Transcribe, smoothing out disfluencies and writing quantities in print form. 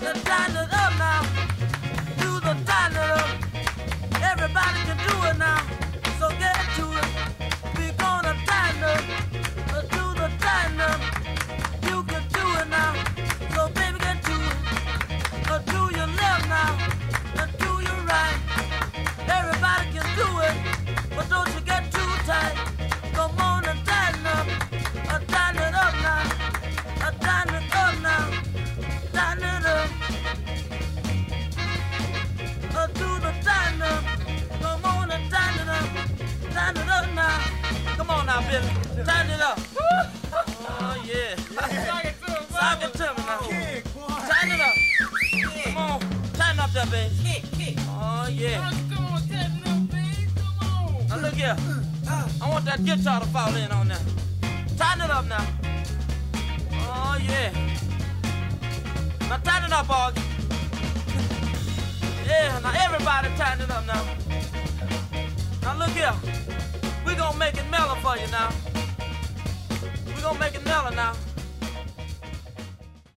Tighten it up now. Do the tighten it up. Everybody can do it now. So get to it. We're gonna tighten up. Do the tighten up. You can do it now. So baby, get to it. Do your left now. Do your right. Everybody can do it. But don't you get too tight. Come on and tighten up. Tighten it up now. Tighten it up now. Tighten it up. Do the tighten up. Come on and tighten it up. Tighten it up now. Come on now, Billy. Tighten it up. Oh, yeah. Sock it to me now. Tighten it up. Come on. Tighten up there, baby. Oh, yeah. Now look here. I want that guitar to fall in on that. Tighten it up now. Oh, yeah. Now tighten it up, Augie. Yeah, now everybody tighten it up now. Now look here. We're gonna make it mellow for you now. We're gonna make it mellow now.